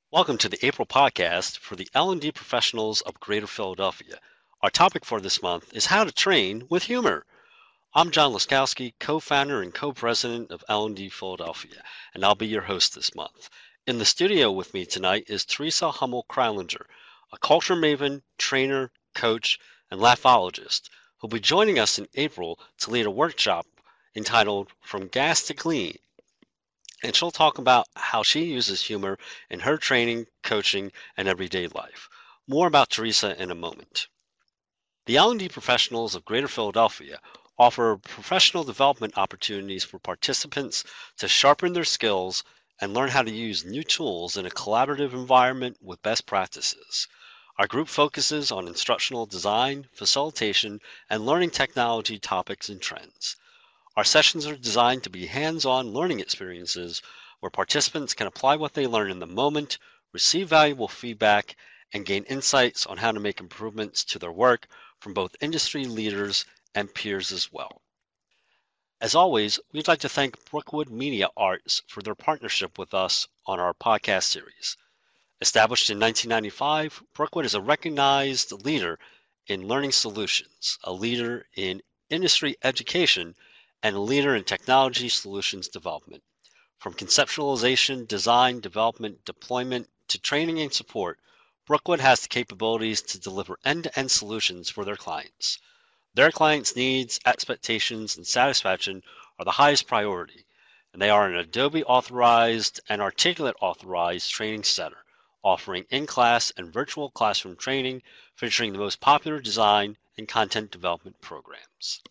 Welcome to the April podcast for the L&D professionals of Greater Philadelphia. Our topic for this month is how to train with humor. I'm John Laskowski, co-founder and co-president of L&D Philadelphia, and I'll be your host this month. In the studio with me tonight is Teresa Hummel-Kralinger, a culture maven, trainer, coach, and laughologist, who'll be joining us in April to lead a workshop entitled From Gas to Clean, and she'll talk about how she uses humor in her training, coaching, and everyday life. More about Teresa in a moment. The L&D professionals of Greater Philadelphia offer professional development opportunities for participants to sharpen their skills and learn how to use new tools in a collaborative environment with best practices. Our group focuses on instructional design, facilitation, and learning technology topics and trends. Our sessions are designed to be hands-on learning experiences where participants can apply what they learn in the moment, receive valuable feedback, and gain insights on how to make improvements to their work from both industry leaders and peers as well. As always, we'd like to thank Brookwood Media Arts for their partnership with us on our podcast series. Established in 1995, Brookwood is a recognized leader in learning solutions, a leader in industry education, and a leader in technology solutions development. From conceptualization, design, development, deployment, to training and support, Brookwood has the capabilities to deliver end-to-end solutions for their clients. Their clients' needs, expectations, and satisfaction are the highest priority, and they are an Adobe authorized and Articulate authorized training center, offering in-class and virtual classroom training featuring the most popular design and content development programs.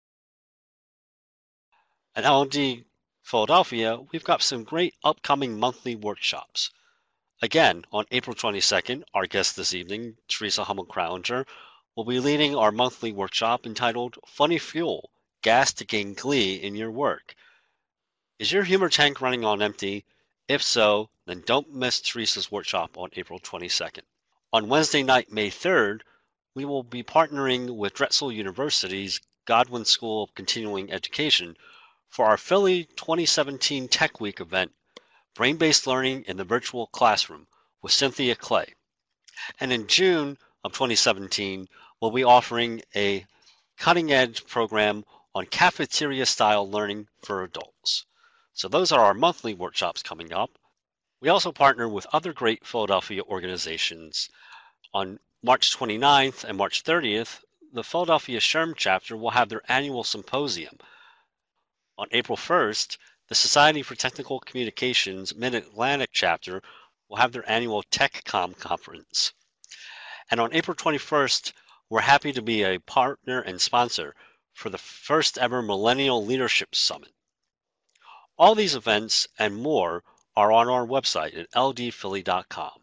At L&D Philadelphia, we've got some great upcoming monthly workshops. Again, on April 22nd, our guest this evening, Teresa Hummel-Kralinger, will be leading our monthly workshop entitled Funny Fuel, Gas to Gain Glee in Your Work. Is your humor tank running on empty? If so, then don't miss Teresa's workshop on April 22nd. On Wednesday night, May 3rd, we will be partnering with Drexel University's Godwin School of Continuing Education for our Philly 2017 Tech Week event, Brain-Based Learning in the Virtual Classroom with Cynthia Clay. And in June of 2017, we'll be offering a cutting-edge program on cafeteria-style learning for adults. So those are our monthly workshops coming up. We also partner with other great Philadelphia organizations. On March 29th and March 30th, the Philadelphia SHRM chapter will have their annual symposium. On April 1st, the Society for Technical Communications Mid-Atlantic chapter will have their annual TechCom conference. And on April 21st, we're happy to be a partner and sponsor for the first ever Millennial Leadership Summit. All these events and more are on our website at ldphilly.com.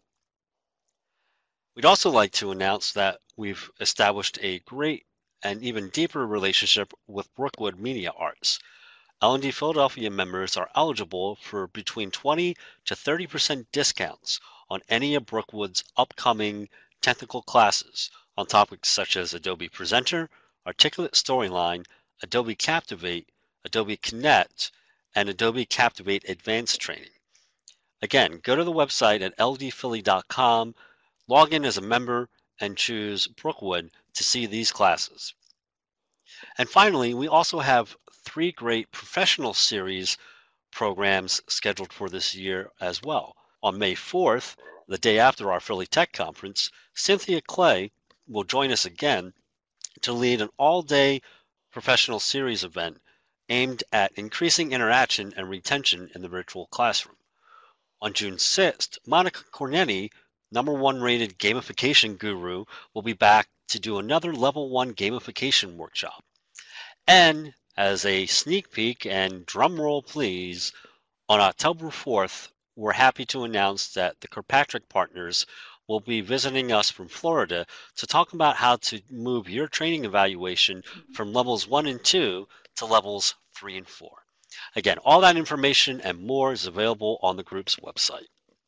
We'd also like to announce that we've established a great and even deeper relationship with Brookwood Media Arts. L&D Philadelphia members are eligible for between 20 to 30% discounts on any of Brookwood's upcoming technical classes on topics such as Adobe Presenter, Articulate Storyline, Adobe Captivate, Adobe Connect, and Adobe Captivate Advanced Training. Again, go to the website at ldphilly.com, log in as a member, and choose Brookwood to see these classes. And finally, we also have 3 great professional series programs scheduled for this year as well. On May 4th, the day after our Philly Tech Conference, Cynthia Clay will join us again to lead an all-day professional series event aimed at increasing interaction and retention in the virtual classroom. On June 6th, Monica Cornetti, #1 rated gamification guru, will be back to do another Level 1 gamification workshop. And as a sneak peek, and drum roll please, on October 4th, we're happy to announce that the Kirkpatrick Partners will be visiting us from Florida to talk about how to move your training evaluation from levels 1 and 2 to levels 3 and 4. Again, all that information and more is available on the group's website.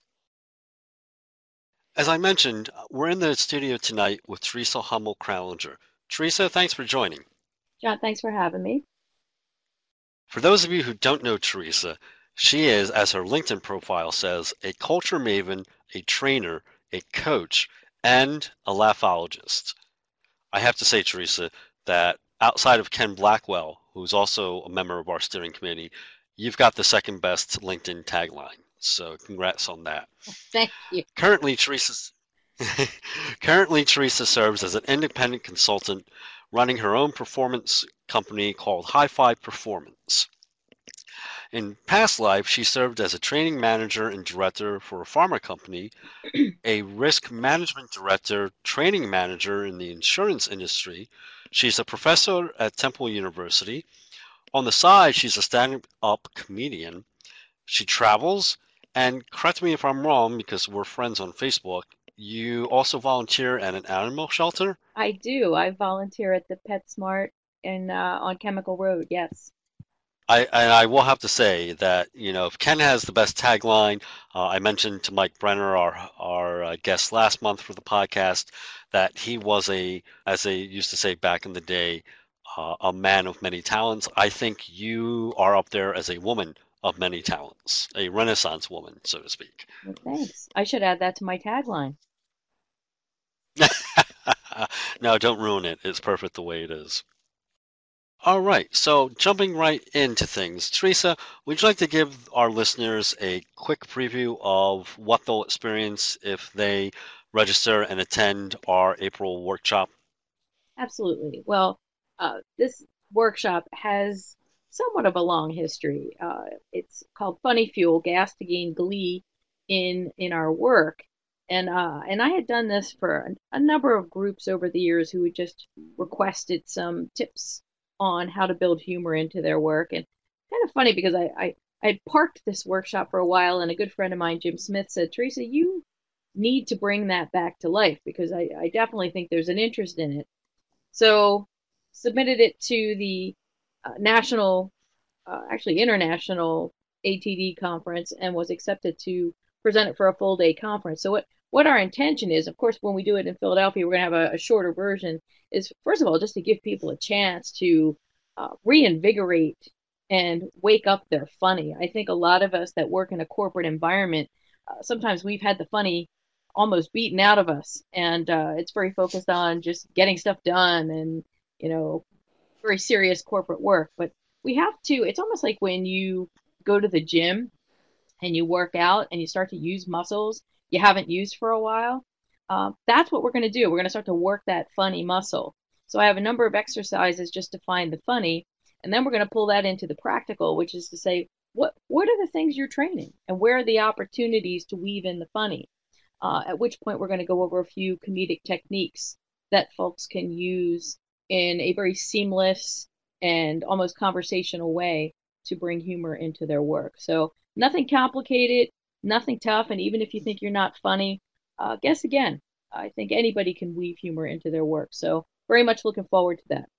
As I mentioned, we're in the studio tonight with Teresa Hummel-Kralinger. Teresa, thanks for joining. John, thanks for having me. For those of you who don't know Teresa, she is, as her LinkedIn profile says, a culture maven, a trainer, a coach, and a laughologist. I have to say, Teresa, that outside of Ken Blackwell, who's also a member of our steering committee, you've got the second best LinkedIn tagline. So congrats on that. Thank you. Currently, Teresa's Currently, Teresa serves as an independent consultant running her own performance company called High Five Performance. In past life, she served as a training manager and director for a pharma company, a risk management director, training manager in the insurance industry. She's a professor at Temple University. On the side, she's a stand-up comedian. She travels, and correct me if I'm wrong because we're friends on Facebook, you also volunteer at an animal shelter? I do. I volunteer at the PetSmart in on Chemical Road. Yes, I will have to say that, if Ken has the best tagline, I mentioned to Mike Brenner, our guest last month for the podcast, that he was as they used to say back in the day, a man of many talents. I think you are up there as a woman of many talents, a Renaissance woman, so to speak. well, thanks. I should add that to my tagline. No, don't ruin it. It's perfect the way it is. All right, so jumping right into things, Teresa, would you like to give our listeners a quick preview of what they'll experience if they register and attend our April workshop? Absolutely. Well, this workshop has somewhat of a long history. It's called Funny Fuel: Gas to Gain Glee in our work, and I had done this for a number of groups over the years who had just requested some tips on how to build humor into their work. And kind of funny because I had parked this workshop for a while, and a good friend of mine, Jim Smith, said, Teresa, you need to bring that back to life because I definitely think there's an interest in it. So submitted it to the national, actually international ATD conference and was accepted to present it for a full day conference. So what our intention is, of course, when we do it in Philadelphia, we're going to have a shorter version, is first of all, just to give people a chance to reinvigorate and wake up their funny. I think a lot of us that work in a corporate environment, sometimes we've had the funny almost beaten out of us, and it's very focused on just getting stuff done and you know very serious corporate work. But we have to. It's almost like when you go to the gym and you work out and you start to use muscles you haven't used for a while. That's what we're going to do. We're going to start to work that funny muscle. So I have a number of exercises just to find the funny, and then we're going to pull that into the practical, which is to say, what are the things you're training, and where are the opportunities to weave in the funny? At which point we're going to go over a few comedic techniques that folks can use in a very seamless and almost conversational way to bring humor into their work. So nothing complicated, nothing tough, and even if you think you're not funny, guess again. I think anybody can weave humor into their work. So very much looking forward to that.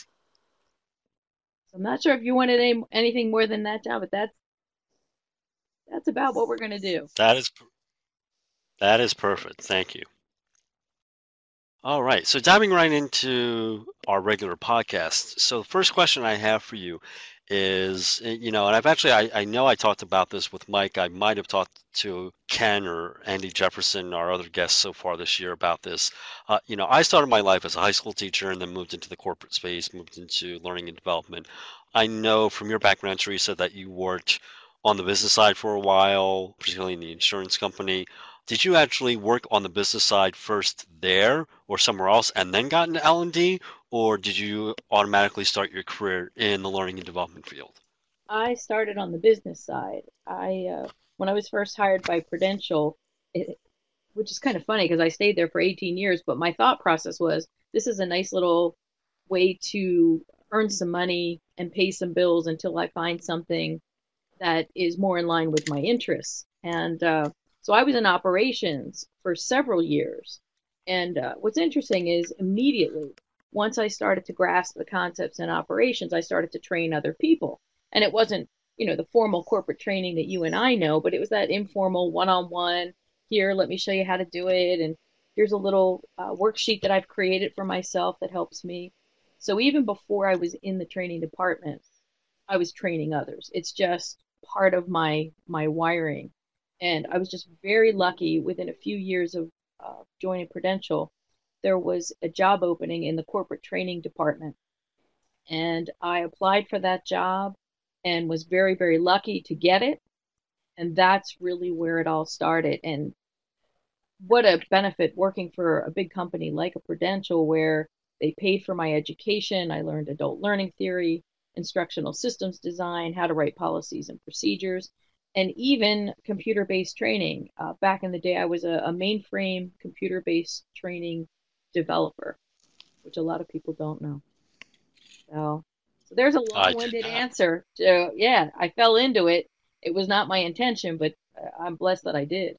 So I'm not sure if you wanted anything more than that, John, but that's about what we're going to do. That is perfect. Thank you. All right, so diving right into our regular podcast. So the first question I have for you is, and I know I talked about this with Mike. I might have talked to Ken or Andy Jefferson, our other guests so far this year about this. I started my life as a high school teacher and then moved into the corporate space, moved into learning and development. I know from your background, Teresa, that you worked on the business side for a while, particularly in the insurance company. Did you actually work on the business side first there or somewhere else and then got into L&D, or did you automatically start your career in the learning and development field? I started on the business side. When I was first hired by Prudential, which is kind of funny because I stayed there for 18 years, but my thought process was this is a nice little way to earn some money and pay some bills until I find something that is more in line with my interests. And so I was in operations for several years. And what's interesting is immediately, once I started to grasp the concepts in operations, I started to train other people. And it wasn't, the formal corporate training that you and I know, but it was that informal one-on-one. Here, let me show you how to do it. And here's a little worksheet that I've created for myself that helps me. So even before I was in the training department, I was training others. It's just part of my wiring. And I was just very lucky within a few years of joining Prudential, there was a job opening in the corporate training department. And I applied for that job and was very, very lucky to get it. And that's really where it all started. And what a benefit working for a big company like a Prudential, where they paid for my education. I learned adult learning theory, instructional systems design, how to write policies and procedures, and even computer based training. Back in the day, I was a mainframe computer based training developer, which a lot of people don't know. So there's a I did long-winded not. answer. So yeah, I fell into it. It was not my intention, but I'm blessed that I did.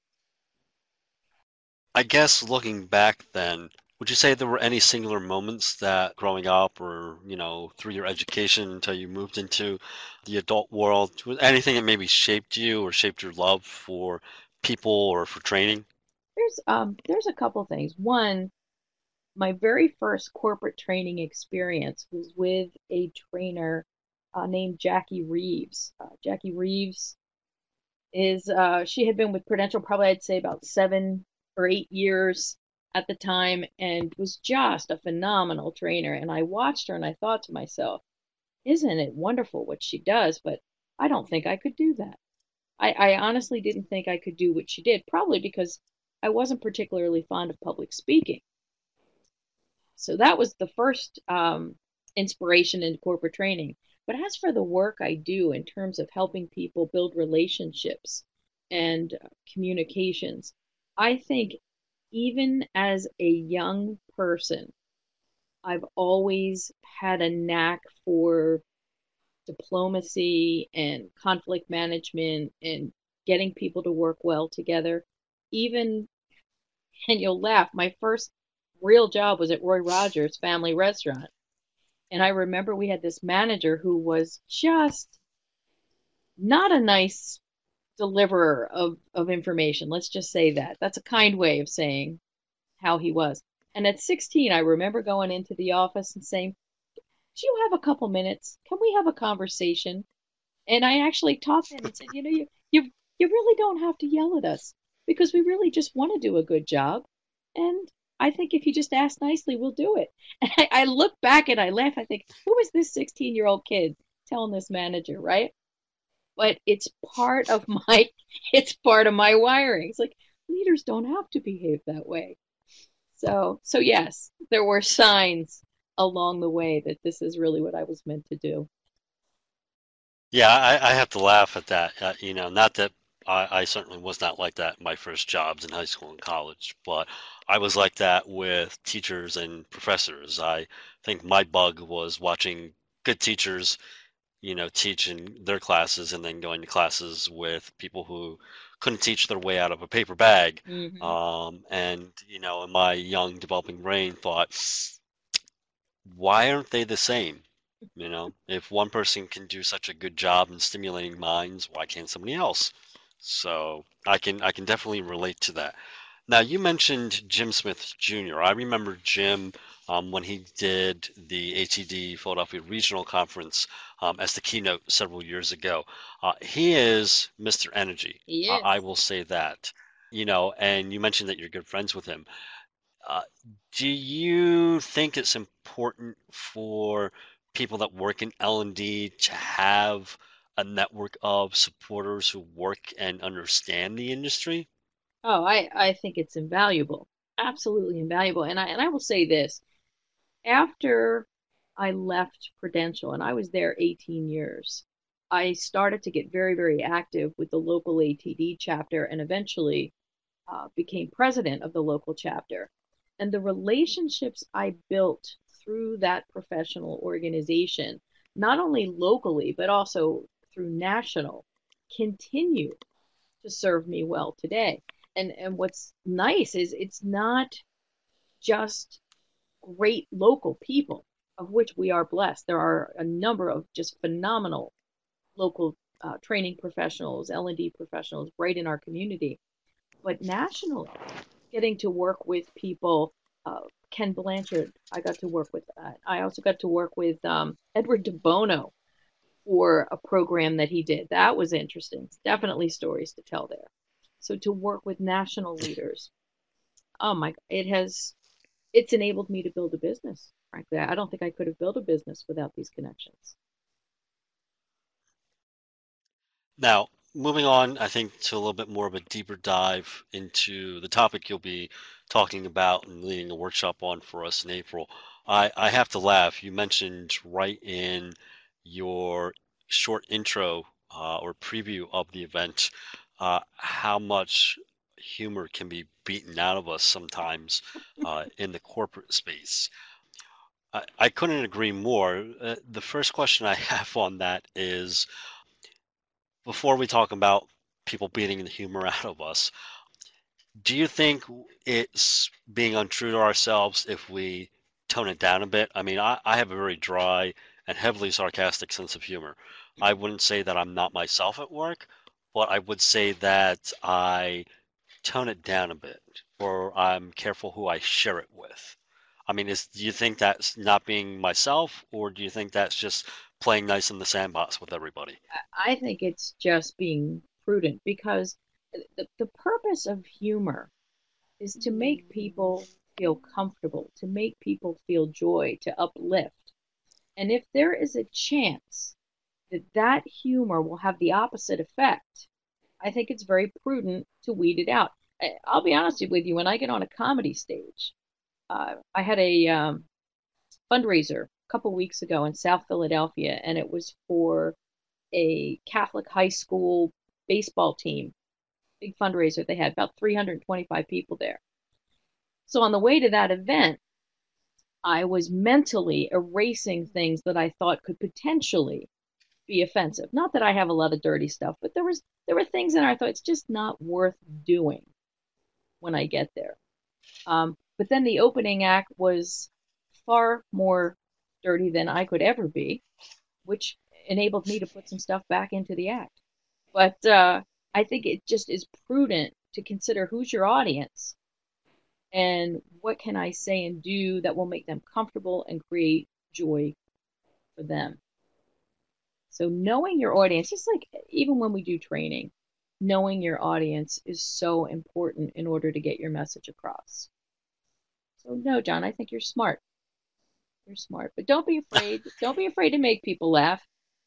I guess looking back then, would you say there were any singular moments that growing up or, through your education until you moved into the adult world, was anything that maybe shaped you or shaped your love for people or for training? There's a couple things. One, my very first corporate training experience was with a trainer named Jackie Reeves. Jackie Reeves is she had been with Prudential probably I'd say about 7 or 8 years at the time and was just a phenomenal trainer. And I watched her and I thought to myself, isn't it wonderful what she does? But I don't think I could do that. I honestly didn't think I could do what she did, probably because I wasn't particularly fond of public speaking. So that was the first inspiration in corporate training. But as for the work I do in terms of helping people build relationships and communications, I think even as a young person, I've always had a knack for diplomacy and conflict management and getting people to work well together. Even, and you'll laugh, my first real job was at Roy Rogers Family Restaurant. And I remember we had this manager who was just not a nice deliverer of information. Let's just say that. That's a kind way of saying how he was. And at 16, I remember going into the office and saying, do you have a couple minutes? Can we have a conversation? And I actually talked to him and said, you really don't have to yell at us because we really just want to do a good job. And I think if you just ask nicely, we'll do it. And I look back and I laugh. I think, who is this 16-year-old kid telling this manager, right? But it's part of my wiring. It's like leaders don't have to behave that way. So yes, there were signs along the way that this is really what I was meant to do. Yeah, I have to laugh at that. Not that I certainly was not like that in my first jobs in high school and college, but I was like that with teachers and professors. I think my bug was watching good teachers, teach in their classes and then going to classes with people who couldn't teach their way out of a paper bag. Hmm. And, in my young developing brain thought, why aren't they the same? If one person can do such a good job in stimulating minds, why can't somebody else? So I can definitely relate to that. Now you mentioned Jim Smith Jr. I remember Jim when he did the ATD Philadelphia Regional Conference as the keynote several years ago. He is Mr. Energy. He I is. will say that. And you mentioned that you're good friends with him. Uh, do you think it's important for people that work in L&D to have a network of supporters who work and understand the industry? Oh, I think it's invaluable. Absolutely invaluable. And I will say this. After I left Prudential, and I was there 18 years, I started to get very, very active with the local ATD chapter and eventually became president of the local chapter. And the relationships I built through that professional organization, not only locally, but also through national, continue to serve me well today. And what's nice is it's not just great local people, of which we are blessed. There are a number of just phenomenal local training professionals, L&D professionals right in our community. But nationally, getting to work with people, Ken Blanchard, I got to work with that. I also got to work with Edward DeBono for a program that he did. That was interesting. Definitely stories to tell there. So to work with national leaders, oh my, it's enabled me to build a business. Frankly, I don't think I could have built a business without these connections. Now, moving on, I think to a little bit more of a deeper dive into the topic you'll be talking about and leading a workshop on for us in April. I have to laugh. You mentioned right in your short intro or preview of the event how much humor can be beaten out of us sometimes in the corporate space. I couldn't agree more. The first question I have on that is before we talk about people beating the humor out of us, do you think it's being untrue to ourselves if we tone it down a bit? I mean, I have a very dry and heavily sarcastic sense of humor. I wouldn't say that I'm not myself at work, but I would say that I tone it down a bit, or I'm careful who I share it with. I mean, do you think that's not being myself, or do you think that's just playing nice in the sandbox with everybody? I think it's just being prudent because the purpose of humor is to make people feel comfortable, to make people feel joy, to uplift. And if there is a chance that that humor will have the opposite effect, I think it's very prudent to weed it out. I'll be honest with you, when I get on a comedy stage, I had a fundraiser a couple weeks ago in South Philadelphia, and it was for a Catholic high school baseball team. Big fundraiser. They had about 325 people there. So on the way to that event, I was mentally erasing things that I thought could potentially be offensive. Not that I have a lot of dirty stuff, but there were things in there I thought it's just not worth doing when I get there. But then the opening act was far more dirty than I could ever be, which enabled me to put some stuff back into the act. But I think it just is prudent to consider who's your audience and what can I say and do that will make them comfortable and create joy for them. So knowing your audience, just like even when we do training, knowing your audience is so important in order to get your message across. So no, John, I think you're smart. You're smart, but don't be afraid. Don't be afraid to make people laugh.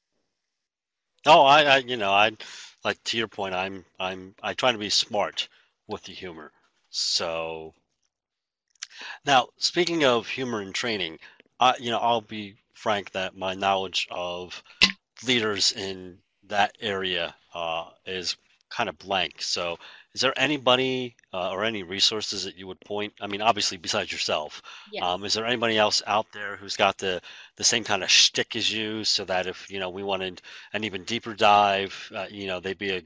Oh, I like to your point, I try to be smart with the humor. So now, speaking of humor and training, I'll be frank that my knowledge of leaders in that area is kind of blank. So, is there anybody or any resources that you would point? I mean, obviously, besides yourself, Yes. is there anybody else out there who's got the same kind of shtick as you, so that if we wanted an even deeper dive, they'd be a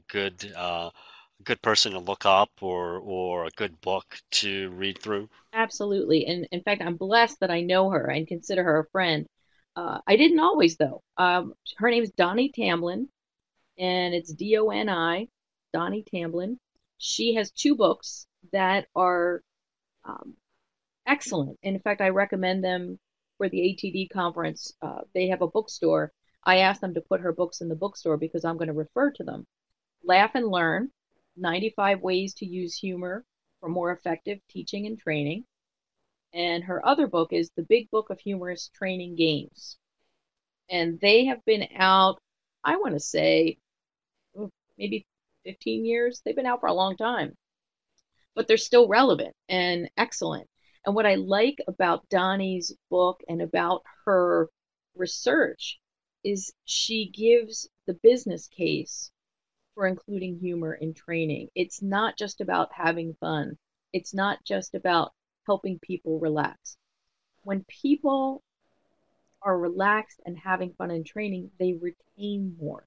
good person to look up or a good book to read through? Absolutely. And in fact, I'm blessed that I know her and consider her a friend. I didn't always, though. Her name is Donnie Tamlin, and it's Doni, Donnie Tamlin. She has two books that are um, excellent. And in fact, I recommend them for the ATD conference. They have a bookstore. I asked them to put her books in the bookstore because I'm going to refer to them. Laugh and Learn, 95 Ways to Use Humor for More Effective Teaching and Training. And her other book is The Big Book of Humorous Training Games. And they have been out, I want to say, maybe 15 years. They've been out for a long time, but they're still relevant and excellent. And what I like about Donnie's book and about her research is she gives the business case for including humor in training. It's not just about having fun, it's not just about helping people relax. When people are relaxed and having fun in training, they retain more.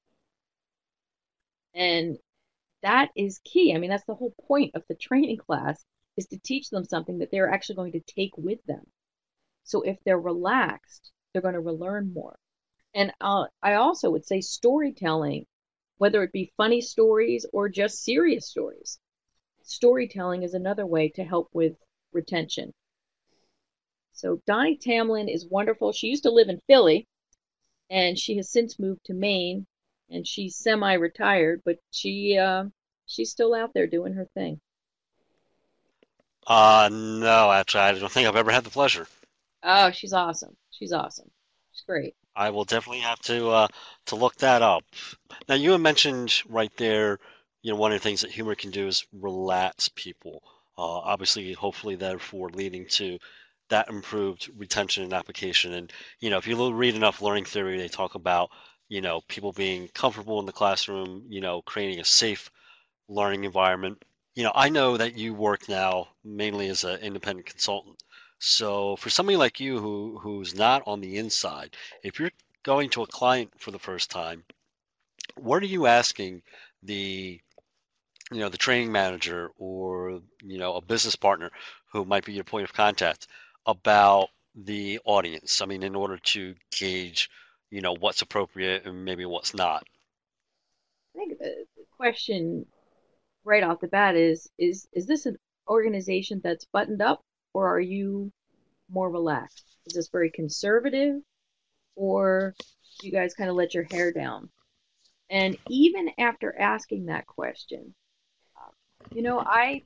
And that is key. I mean, that's the whole point of the training class is to teach them something that they're actually going to take with them. So if they're relaxed, they're going to learn more. And I also would say storytelling, whether it be funny stories or just serious stories, storytelling is another way to help with retention. So Donnie Tamlin is wonderful. She used to live in Philly, and she has since moved to Maine, and she's semi-retired, but She's still out there doing her thing. No, actually, I don't think I've ever had the pleasure. Oh, she's awesome. She's awesome. She's great. I will definitely have to look that up. Now, you had mentioned right there, one of the things that humor can do is relax people. Obviously, hopefully, therefore, leading to that improved retention and application. And if you read enough learning theory, they talk about people being comfortable in the classroom, creating a safe learning environment. I know that you work now mainly as an independent consultant. So for somebody like you who's not on the inside, if you're going to a client for the first time, what are you asking the the training manager or a business partner who might be your point of contact about the audience? I mean, in order to gauge, what's appropriate and maybe what's not. I think the question right off the bat is this an organization that's buttoned up, or are you more relaxed? Is this very conservative, or do you guys kind of let your hair down? And even after asking that question, uh, you know,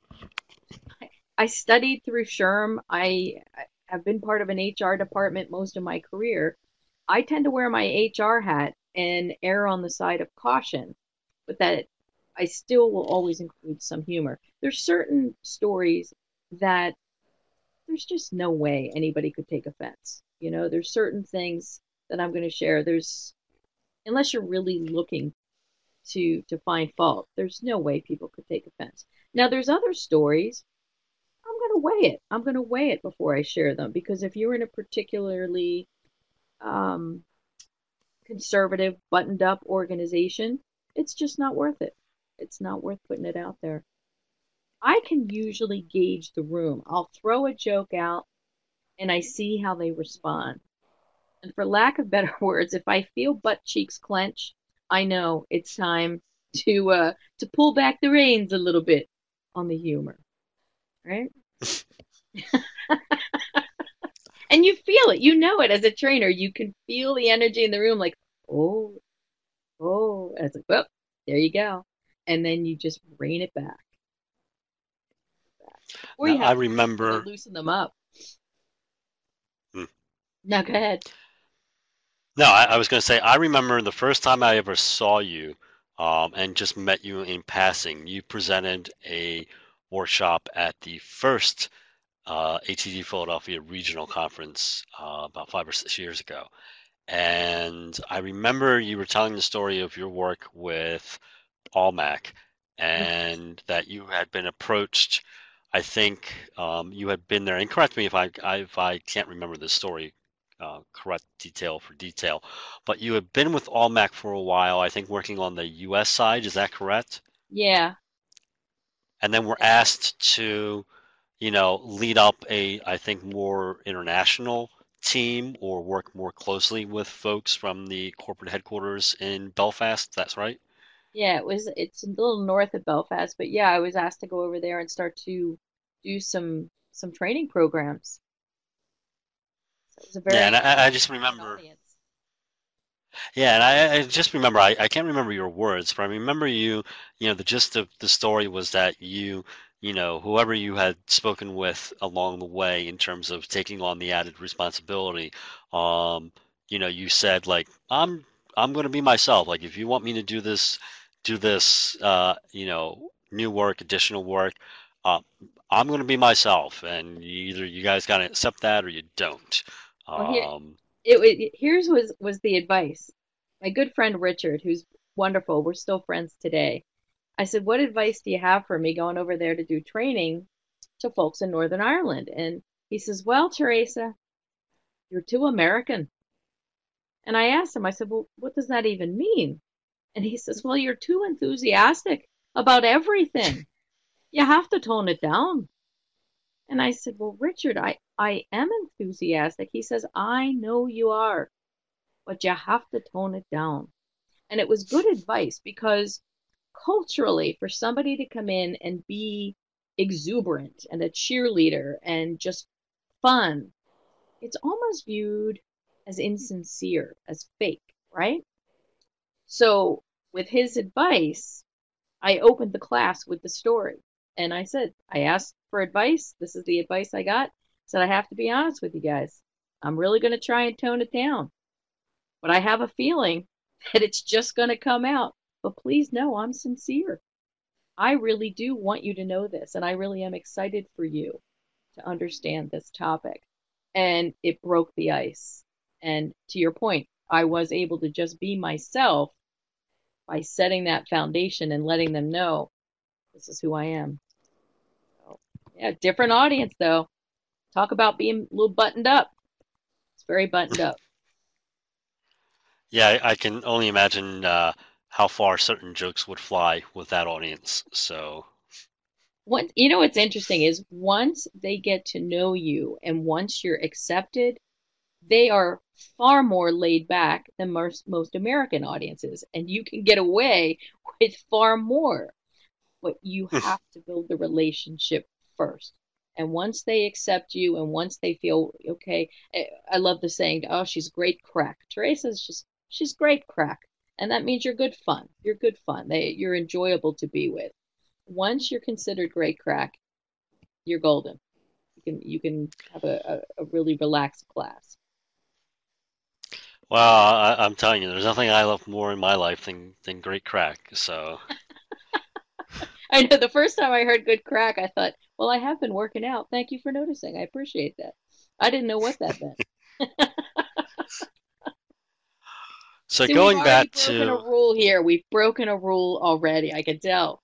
I studied through SHRM. I have been part of an HR department most of my career. I tend to wear my HR hat and err on the side of caution, but that I still will always include some humor. There's certain stories that there's just no way anybody could take offense. There's certain things that I'm going to share. Unless you're really looking to find fault, there's no way people could take offense. Now, there's other stories. I'm going to weigh it. I'm going to weigh it before I share them, because if you're in a particularly um, conservative, buttoned up organization, it's just not worth it. It's not worth putting it out there. I can usually gauge the room. I'll throw a joke out and I see how they respond. And for lack of better words, if I feel butt cheeks clench, I know it's time to pull back the reins a little bit on the humor, right? And you feel it. You know it as a trainer. You can feel the energy in the room, like, oh, oh. And it's like, well, there you go. And then you just rein it back. Or Now, you I have to kind of remember. loosen them up. Hmm. Now, go ahead. No, I was going to say, I remember the first time I ever saw you and just met you in passing. You presented a workshop at the first ATD Philadelphia Regional Conference about 5 or 6 years ago. And I remember you were telling the story of your work with Allmac Yes. and that you had been approached. I think you had been there, and correct me if I can't remember the story correct detail for detail, but you had been with Allmac for a while, I think working on the US side, is that correct? Yeah. And then were asked to, lead up I think more international team or work more closely with folks from the corporate headquarters in Belfast, that's right? Yeah, it's a little north of Belfast, but yeah, I was asked to go over there and start to do some training programs. So it was a Yeah, and very I just interesting remember. audience. Yeah, and I just remember, I can't remember your words, but I remember you, the gist of the story was that whoever you had spoken with along the way in terms of taking on the added responsibility, um, you said like, I'm going to be myself. Like, if you want me to do this, new work, additional work, uh, I'm going to be myself, and either you guys got to accept that or you don't. Well, here Um, here's was the advice. My good friend Richard, who's wonderful, we're still friends today. I said, "What advice do you have for me going over there to do training to folks in Northern Ireland?" And he says, "Well, Teresa, you're too American." And I asked him, I said, "Well, what does that even mean?" And he says, "Well, you're too enthusiastic about everything. You have to tone it down." And I said, "Well, Richard, I am enthusiastic." He says, "I know you are, but you have to tone it down." And it was good advice, because culturally, for somebody to come in and be exuberant and a cheerleader and just fun, it's almost viewed as insincere, as fake, right? So, with his advice, I opened the class with the story. And I said, I asked for advice. This is the advice I got. I said, I have to be honest with you guys. I'm really going to try and tone it down. But I have a feeling that it's just going to come out. But please know I'm sincere. I really do want you to know this, and I really am excited for you to understand this topic. And it broke the ice. And to your point, I was able to just be myself by setting that foundation and letting them know this is who I am. So, yeah, different audience though. Talk about being a little buttoned up. It's very buttoned up. Yeah, I can only imagine how far certain jokes would fly with that audience. So, What you know what's interesting is once they get to know you and once you're accepted, they are far more laid back than most American audiences, and you can get away with far more. But you have to build the relationship first. And once they accept you and once they feel okay, I love the saying, oh, she's great crack. Teresa's just, she's great crack. And that means you're good fun. You're good fun. You're enjoyable to be with. Once you're considered great crack, you're golden. You can have a really relaxed class. well, I'm telling you, there's nothing I love more in my life than great crack. So, I know the first time I heard good crack, I thought, well, I have been working out. Thank you for noticing. I appreciate that. I didn't know what that meant. so See, we've going already back broken a to, rule here. We've broken a rule already. I can tell.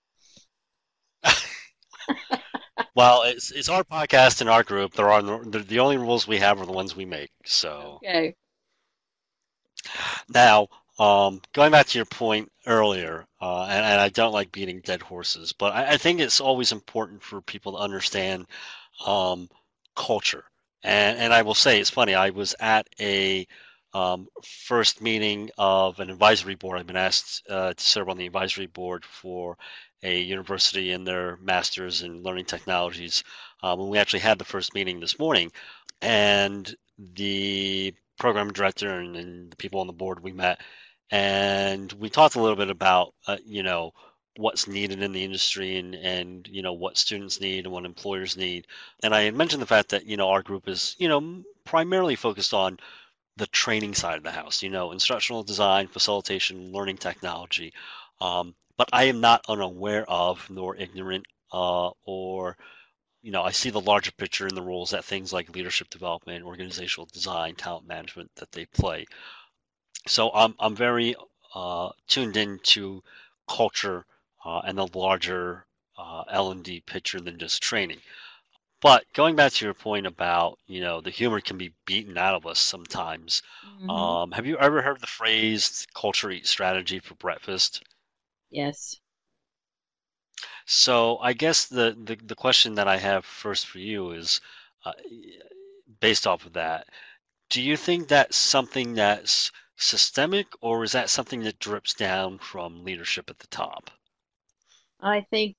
well, it's our podcast and our group. There are the only rules we have are the ones we make. So Okay. now, going back to your point earlier, and I don't like beating dead horses, but I think it's always important for people to understand um, culture. And I will say, it's funny, I was at a first meeting of an advisory board. I've been asked to serve on the advisory board for a university in their master's in learning technologies. And we actually had the first meeting this morning, and the program director and the people on the board we met, and we talked a little bit about what's needed in the industry and what students need and what employers need. And I had mentioned the fact that our group is primarily focused on the training side of the house, instructional design, facilitation, learning technology. But I am not unaware of nor ignorant or I see the larger picture in the roles that things like leadership development, organizational design, talent management that they play. So I'm very tuned into culture and the larger L&D picture than just training. But going back to your point about, the humor can be beaten out of us sometimes. Hmm. Have you ever heard the phrase culture eats strategy for breakfast? Yes. So I guess the question that I have first for you is uh, based off of that. Do you think that's something that's systemic, or is that something that drips down from leadership at the top? I think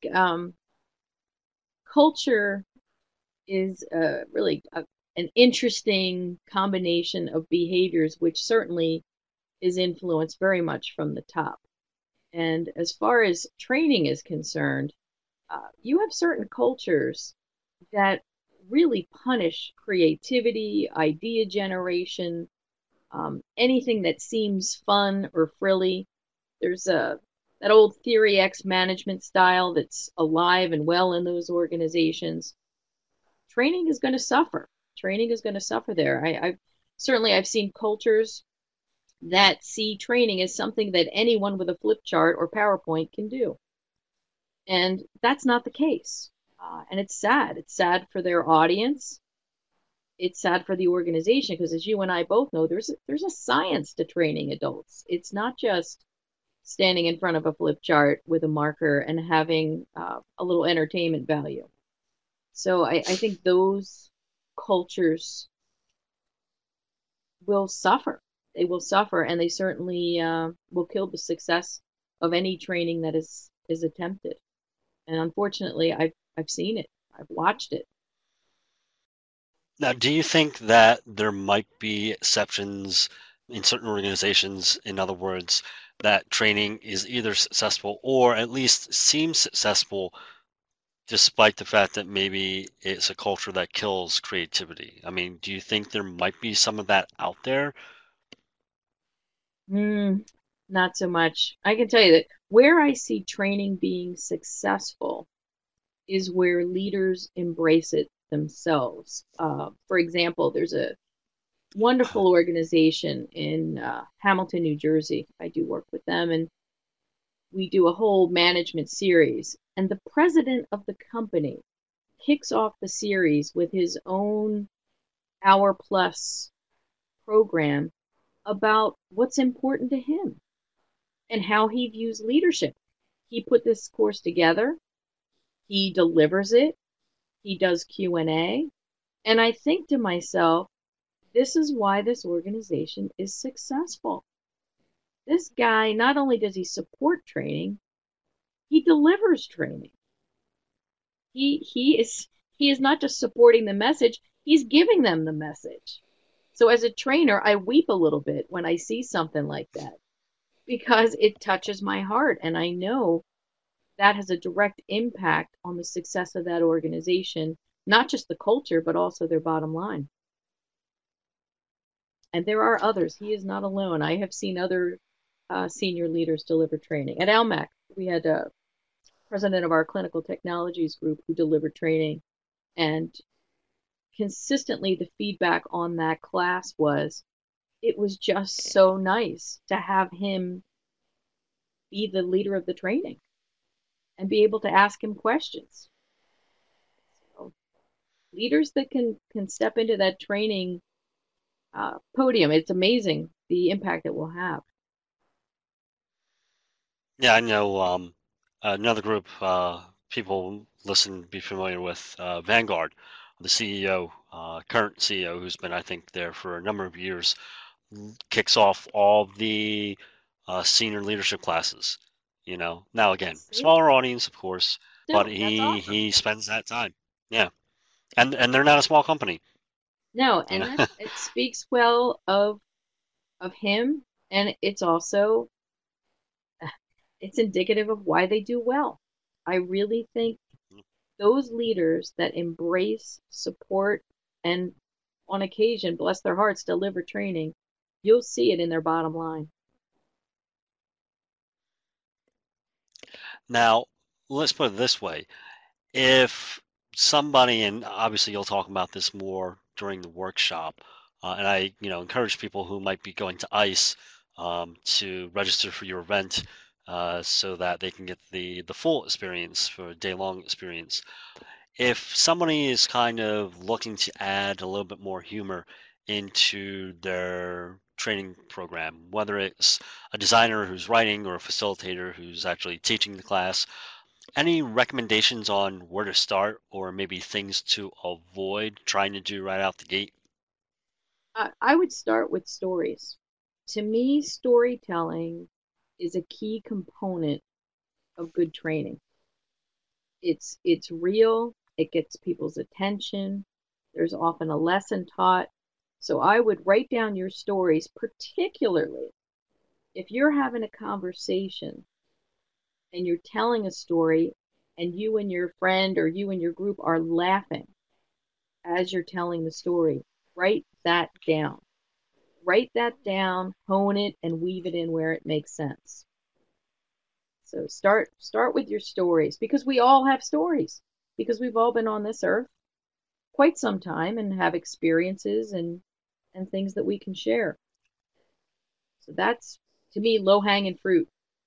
culture is really an interesting combination of behaviors, which certainly is influenced very much from the top. And as far as training is concerned, you have certain cultures that really punish creativity, idea generation, anything that seems fun or frilly. There's a that old Theory X management style that's alive and well in those organizations. Training is going to suffer. Training is going to suffer there. I've seen cultures that see training as something that anyone with a flip chart or PowerPoint can do. And that's not the case. And it's sad. It's sad for their audience. It's sad for the organization because, as you and I both know, there's a science to training adults. It's not just standing in front of a flip chart with a marker and having a little entertainment value. So I think those cultures will suffer. They will suffer, and they certainly will kill the success of any training that is attempted. And unfortunately, I've seen it. I've watched it. Now, do you think that there might be exceptions in certain organizations? In other words, that training is either successful or at least seems successful despite the fact that maybe it's a culture that kills creativity? I mean, do you think there might be some of that out there? Mm, not so much. I can tell you that where I see training being successful is where leaders embrace it themselves. For example, there's a wonderful organization in Hamilton, New Jersey. I do work with them, and we do a whole management series. And the president of the company kicks off the series with his own hour plus program about what's important to him and how he views leadership. He put this course together, he delivers it, he does Q&A, and I think to myself, this is why this organization is successful. This guy, not only does he support training, he delivers training. He is not just supporting the message, he's giving them the message. So as a trainer, I weep a little bit when I see something like that because it touches my heart and I know that has a direct impact on the success of that organization, not just the culture but also their bottom line. And there are others. He is not alone. I have seen other senior leaders deliver training. At Almac, we had a president of our clinical technologies group who delivered training, and consistently the feedback on that class was it was just so nice to have him be the leader of the training and be able to ask him questions. So leaders that can step into that training podium, it's amazing the impact it will have. Yeah, I know another group people listen be familiar with Vanguard, the CEO, current CEO, who's been I think there for a number of years, kicks off all the senior leadership classes. Now again, See, smaller audience, of course, but still, that's he awesome. he spends that time. Yeah, and they're not a small company. No, You and know, that it speaks well of him, and it's also it's indicative of why they do well. I really think those leaders that embrace, support, and on occasion, bless their hearts, deliver training, you'll see it in their bottom line. now let's put it this way: if somebody, and obviously you'll talk about this more during the workshop, and I, encourage people who might be going to ICE to register for your event so that they can get the full experience for a day-long experience. If somebody is kind of looking to add a little bit more humor into their training program, whether it's a designer who's writing or a facilitator who's actually teaching the class, any recommendations on where to start or maybe things to avoid trying to do right out the gate? I would start with stories. To me, storytelling is a key component of good training. It's real, it gets people's attention. There's often a lesson taught. So I would write down your stories, particularly if you're having a conversation and you're telling a story and you and your friend or you and your group are laughing as you're telling the story, write that down. Write that down, hone it, and weave it in where it makes sense. So start with your stories because we all have stories because we've all been on this earth quite some time and have experiences and things that we can share. So that's to me low hanging fruit.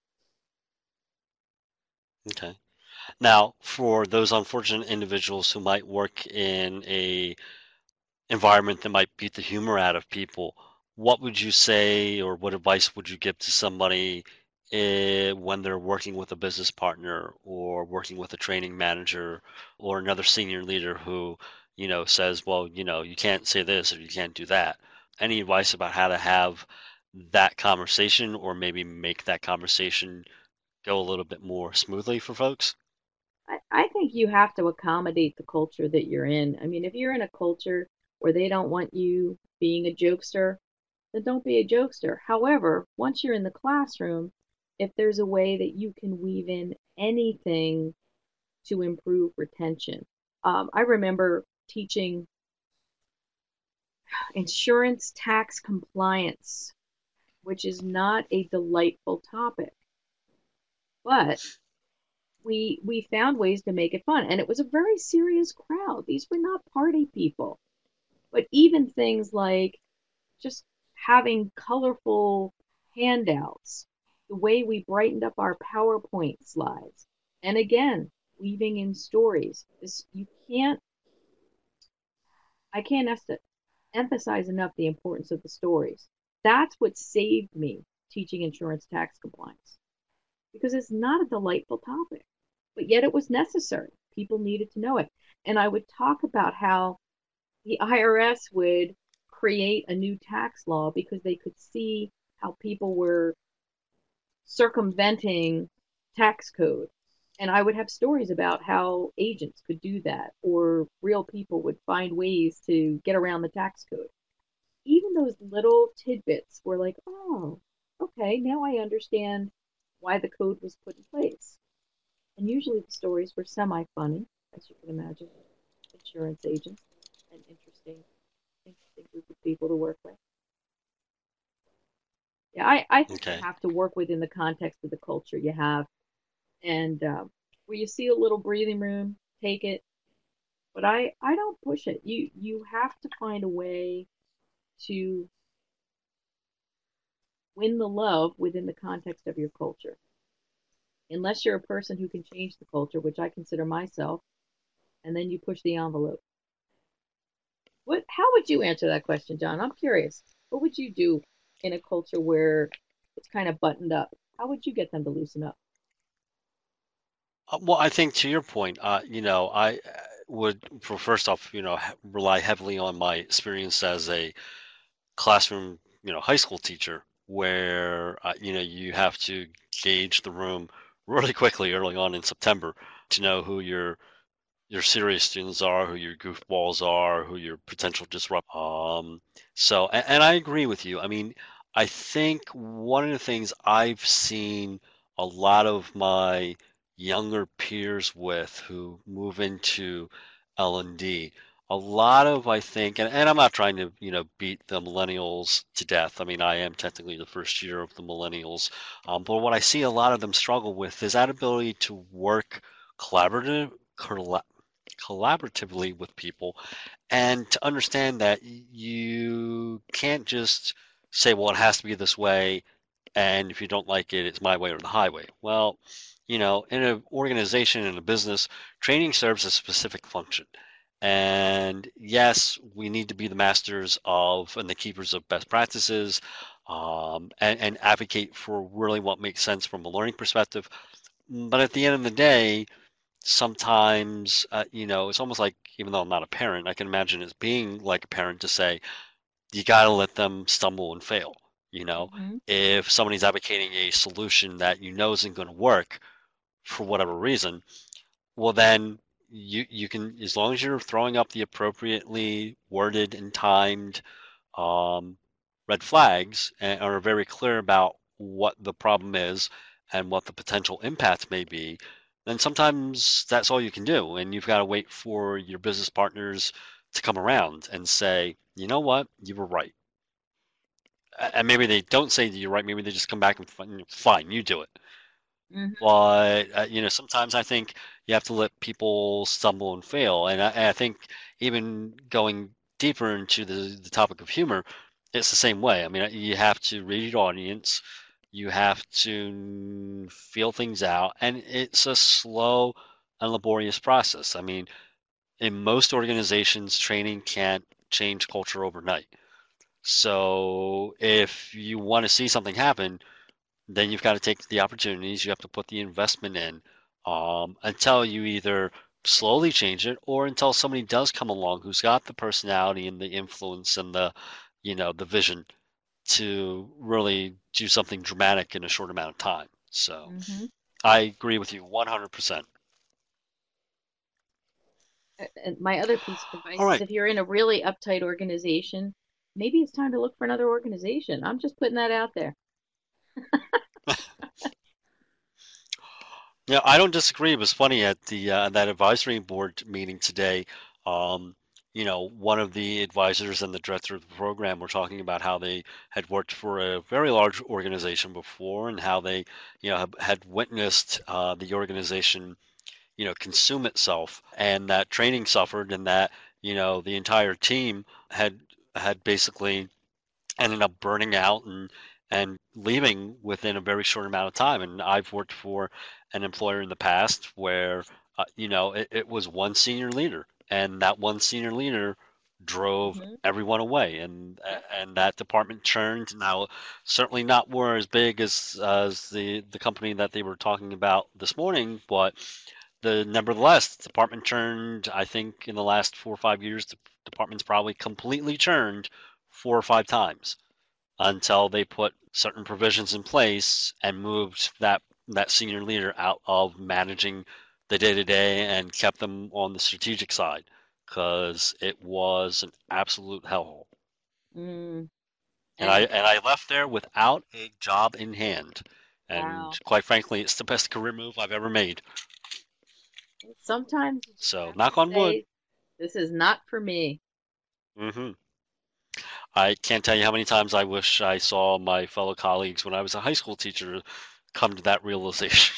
Okay. Now, for those unfortunate individuals who might work in a environment that might beat the humor out of people, what would you say or what advice would you give to somebody when they're working with a business partner or working with a training manager or another senior leader who, says, well, you can't say this or you can't do that? Any advice about how to have that conversation or maybe make that conversation go a little bit more smoothly for folks? I think you have to accommodate the culture that you're in. I mean, if you're in a culture where they don't want you being a jokester, then don't be a jokester. However, once you're in the classroom, if there's a way that you can weave in anything to improve retention. I remember teaching insurance tax compliance, which is not a delightful topic, but we found ways to make it fun, and it was a very serious crowd. These were not party people, but even things like just having colorful handouts, the way we brightened up our PowerPoint slides, and again, weaving in stories. This you can't I can't emphasize enough the importance of the stories. That's what saved me teaching insurance tax compliance because it's not a delightful topic, but yet it was necessary. People needed to know it. And I would talk about how the IRS would create a new tax law because they could see how people were circumventing tax code. And I would have stories about how agents could do that or real people would find ways to get around the tax code. Even those little tidbits were like, oh, okay, now I understand why the code was put in place. And usually the stories were semi funny, as you can imagine. Insurance agents, an interesting group of people to work with. Yeah, I think you Okay. have to work within the context of the culture you have. And where you see a little breathing room, take it. But I don't push it. You have to find a way to win the love within the context of your culture. Unless you're a person who can change the culture, which I consider myself, and then you push the envelope. How would you answer that question, John? I'm curious. What would you do in a culture where it's kind of buttoned up? How would you get them to loosen up? Well, I think to your point, I would, for first off, rely heavily on my experience as a classroom, high school teacher, where, you have to gauge the room really quickly early on in September to know who your serious students are, who your goofballs are, who your potential disrupt. So, and I agree with you. I mean, I think one of the things I've seen a lot of my younger peers with who move into L&D, a lot of, I think, and I'm not trying to, beat the millennials to death. I mean, I am technically the first year of the millennials. But what I see a lot of them struggle with is that ability to work collaborative, collaboratively with people and to understand that you can't just say, well, it has to be this way, and if you don't like it, it's my way or the highway. Well, in an organization, in a business, training serves a specific function. And yes, we need to be the masters of and the keepers of best practices, and advocate for really what makes sense from a learning perspective. But at the end of the day, sometimes, it's almost like, even though I'm not a parent, I can imagine it's being like a parent to say, you got to let them stumble and fail. You know, Mm-hmm. if somebody's advocating a solution that isn't going to work for whatever reason, well, then you can, as long as you're throwing up the appropriately worded and timed um, red flags and are very clear about what the problem is and what the potential impact may be, then sometimes that's all you can do. And you've got to wait for your business partners to come around and say, you know what, you were right. And maybe they don't say that you're right. Maybe they just come back and fine, you do it. Mm-hmm. But sometimes I think you have to let people stumble and fail, and I think even going deeper into the topic of humor, it's the same way. I mean, you have to read your audience, you have to feel things out, and it's a slow and laborious process. I mean, in most organizations, training can't change culture overnight. So if you want to see something happen, then you've got to take the opportunities. You have to put the investment in, until you either slowly change it or until somebody does come along who's got the personality and the influence and the vision to really do something dramatic in a short amount of time. So Mm-hmm. I agree with you 100%. And my other piece of advice All is right. if you're in a really uptight organization, maybe it's time to look for another organization. I'm just putting that out there. Yeah, I don't disagree. It was funny at the that advisory board meeting today. Um, one of the advisors and the director of the program were talking about how they had worked for a very large organization before and how they, had witnessed the organization, consume itself, and that training suffered, and that, the entire team had had basically ended up burning out and leaving within a very short amount of time. And I've worked for an employer in the past where it was one senior leader, and that one senior leader drove Hmm. everyone away, and that department churned. Now, certainly not were as big as the company that they were talking about this morning, but nevertheless, the department churned. I think in the last 4 or 5 years, the department's probably completely churned 4 or 5 times until they put certain provisions in place and moved that senior leader out of managing the day to day and kept them on the strategic side because it was an absolute hellhole. Mm. And I And and I left there without a job in hand. And wow, quite frankly, it's the best career move I've ever made. sometimes you just So have to knock on wood. say, "This is not for me." hmm I can't tell you how many times I wish I saw my fellow colleagues when I was a high school teacher come to that realization.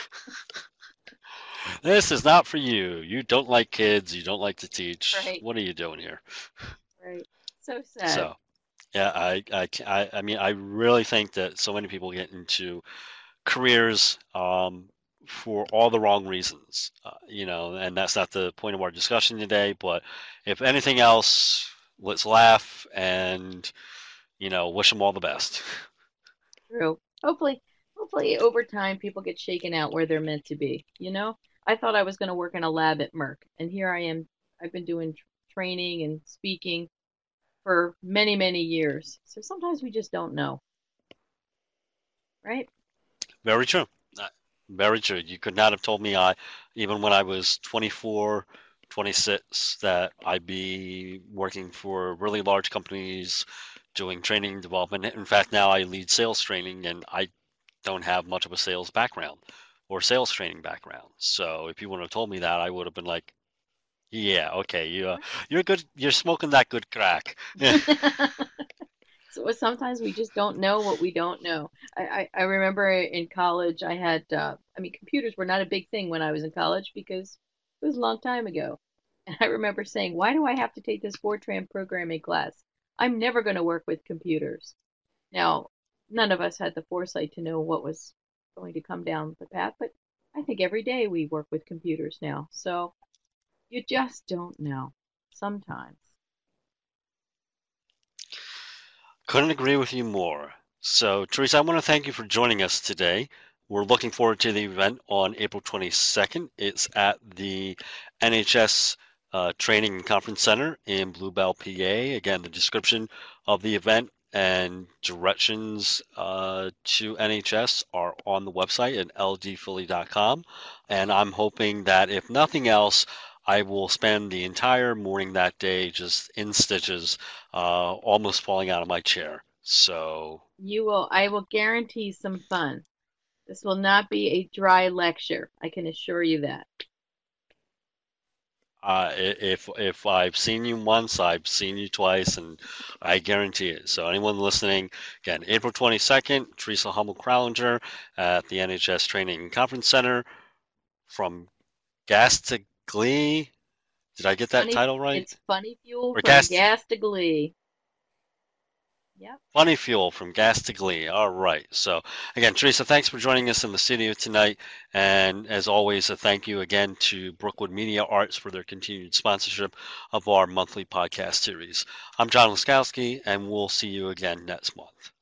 This is not for you. You don't like kids. You don't like to teach. Right, What are you doing here? right. So sad. So, yeah, I mean, I really think that so many people get into careers for all the wrong reasons, and that's not the point of our discussion today. But if anything else, let's laugh and, wish them all the best. True. Hopefully over time people get shaken out where they're meant to be. I thought I was going to work in a lab at Merck, and here I am. I've been doing training and speaking for many, many years. So sometimes we just don't know, right? Very true. Uh, Very true. You could not have told me even when I was 24, 26, that I'd be working for really large companies doing training and development. In fact, now I lead sales training and I don't have much of a sales background or sales training background. So if you would have told me that, I would have been like, yeah, okay, you're good. You're smoking that good crack. So sometimes we just don't know what we don't know. I remember in college I had I mean computers were not a big thing when I was in college because it was a long time ago. And I remember saying, "Why do I have to take this Fortran programming class? I'm never going to work with computers." Now, none of us had the foresight to know what was going to come down the path, but I think every day we work with computers now. So you just don't know sometimes. Couldn't agree with you more. So, Teresa, I want to thank you for joining us today. We're looking forward to the event on April 22nd. It's at the NHS Training and Conference Center in Bluebell, PA. Again, the description of the event and directions to NHS are on the website at ldphilly.com. And I'm hoping that if nothing else, I will spend the entire morning that day just in stitches, almost falling out of my chair. So, I will guarantee some fun. This will not be a dry lecture. I can assure you that. if I've seen you once, I've seen you twice, and I guarantee it. So, anyone listening, again, April 22nd, Teresa Hummel Crowlinger at the NHS Training and Conference Center, from gas to glee. Did I get that title right? It's funny fuel Or from gas gas to glee. Yep. Funny fuel from gas to glee. All right. So again, Teresa, thanks for joining us in the studio tonight. And as always, a thank you again to Brookwood Media Arts for their continued sponsorship of our monthly podcast series. I'm John Laskowski, and we'll see you again next month.